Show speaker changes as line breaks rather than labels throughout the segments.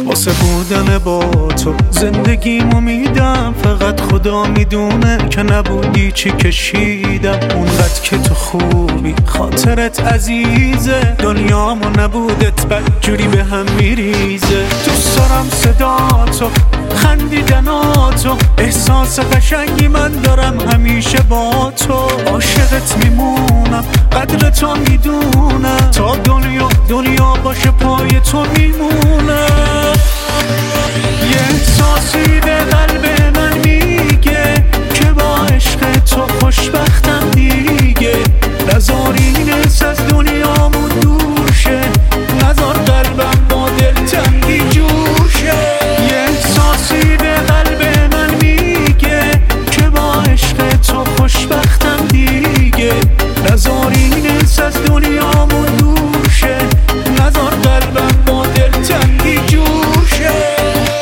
واسه بودن با تو زندگیمو میدم، فقط خدا میدونه که نبودی چی کشیدم. اونقدر که تو خوبی خاطرت عزیزه، دنیامو نبودت بدجوری به هم میریزه. دوست دارم صدا تو، خندیدناتو، احساس قشنگی من دارم همیشه با تو. عاشقت میمونم، قدر تو میدونم، تا دنیا باشه پای تو میمونم. یه احساسی به قلب من میگه که با عشق تو خوشبختم دیگه. نذار این حس از دنیامون دور شه، نذار قلبم با دلتنگی جور شه. یه احساسی به قلب من میگه که با عشق تو خوشبختم دیگه. نذار این حس از دنیامون دور شه، نذار قلبم با دلتنگی جور شه.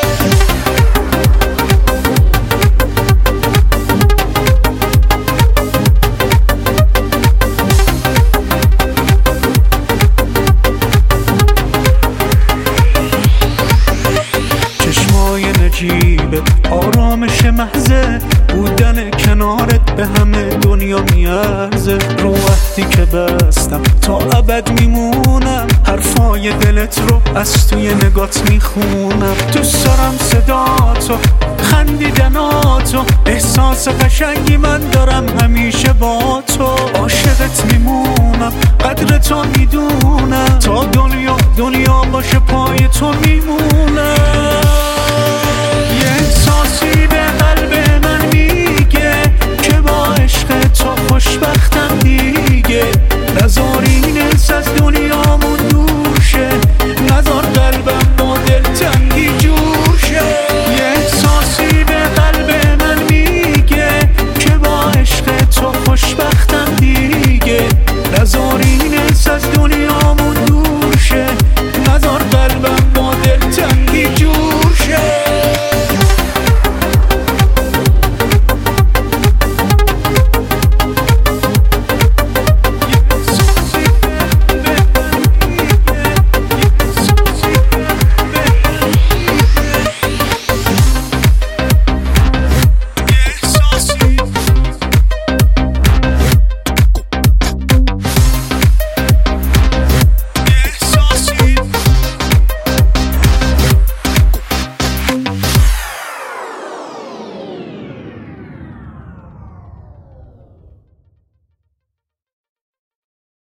نجیبه آرامش محضه، بودن کنارت به همه دنیا میارزه. رو وقتی که بستم تا ابد میمونم، حرفای دلت رو از توی نگات میخونم. دوست دارم صداتو، خندیدناتو، احساس قشنگی من دارم همیشه با تو. عاشقت میمونم، قدر تو میدونم، تا دنیا باشه پای تو میمونم.